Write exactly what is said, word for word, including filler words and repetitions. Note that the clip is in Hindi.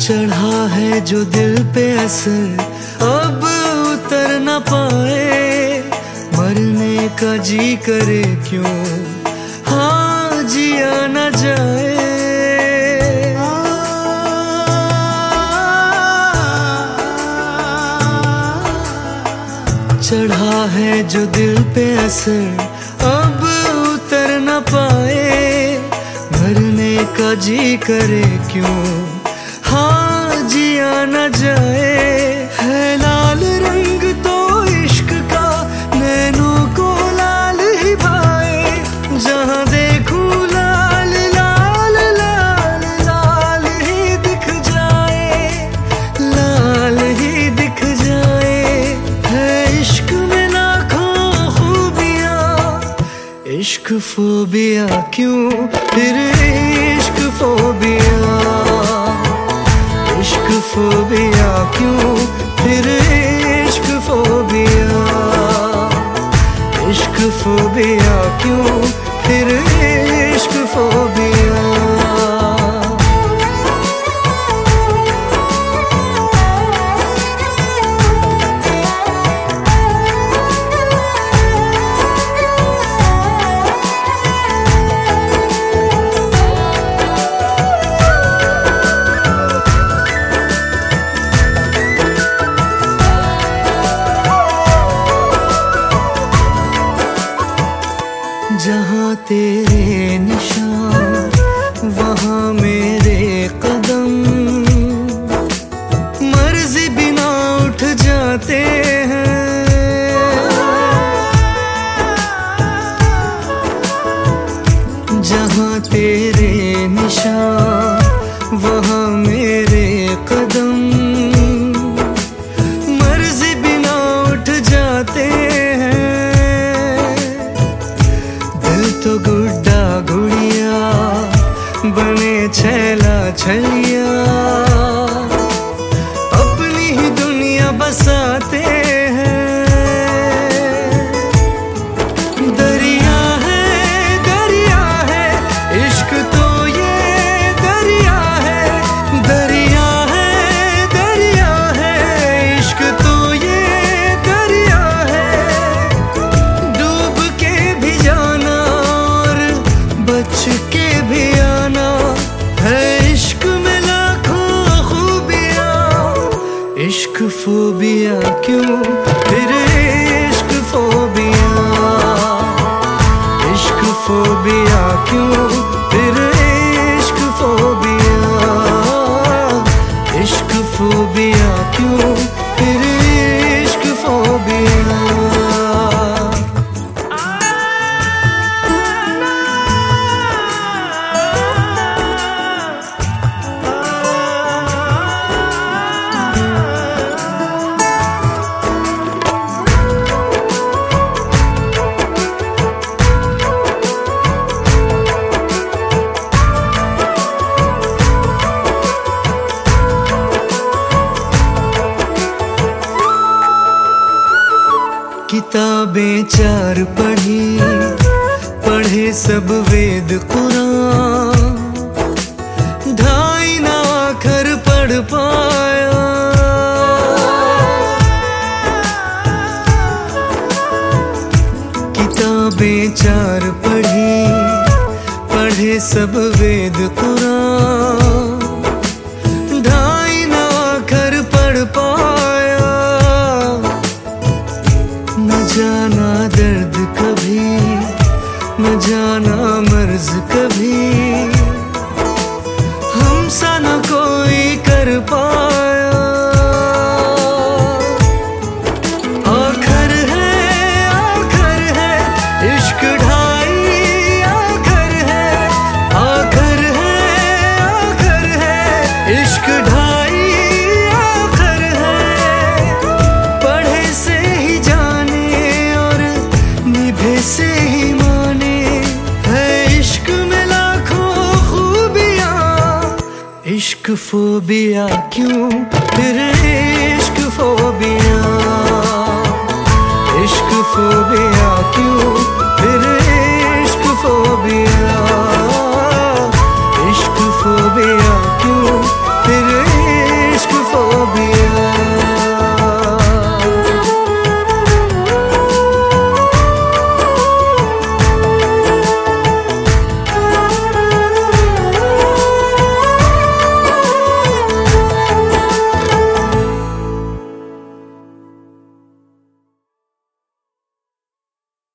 चढ़ा है जो दिल पे असर, अब उतर न पाए। मरने का जी करे क्यों, हाँ जिया न जाए। चढ़ा है जो दिल पे असर, अब उतर न पाए। मरने का जी करे क्यों, हाँ जिया न जाए। है लाल रंग तो इश्क का, नैनों को लाल ही भाए। जहाँ देखूं लाल लाल लाल लाल ही दिख जाए, लाल ही दिख जाए। है इश्क में लाखों खूबियाँ, इश्क फोबिया क्यों फिर इश्क फोबिया। इश्क फोबिया क्यों फिर इश्क फोबिया। इश्क फोबिया क्यों फिर इश्क फोबिया। जहाँ तेरे निशान, वहाँ मेरे कदम। मर्जी बिना उठ जाते हैं। जहाँ तेरे निशान, वहाँ मेरे कदम। मर्जी बिना उठ जाते हैं। तो गुड्डा गुड़िया बने छैला छलिया, अपनी ही दुनिया बसाते हैं। दरिया है दरिया है इश्क तो ये दरिया है। दरिया है दरिया है इश्क तो ये दरिया है। डूब के भी जाना, बच के भी आना। है इश्क में लाखों खूबियाँ, इश्क फोबिया क्यों फिर इश्क फोबिया। इश्क फोबिया क्यों फिर इश्क फोबिया। इश्क फोबिया क्यों फिर इश्क फोबिया। किताबें चार पढ़ी, पढ़े सब वेद कुरान। ढाई ना आखर पढ़ पाया। किताबें चार पढ़ी, पढ़े सब वेद कुरान। ढाई ना आखर पढ़ पाया। न जाना दर्द कभी, न जाना मर्ज कभी। हमसा न कोई कर पाया। आखर है आखर है इश्क ढाई आखर है। आखर है आखर है इश्क ढाई आखर है। पढ़े से ही जाने और निभे से ही माने। है इश्क में लाखों खूबियाँ, इश्क फोबिया क्यों फिर इश्क फोबिया। इश्क फोबिया क्यों फिर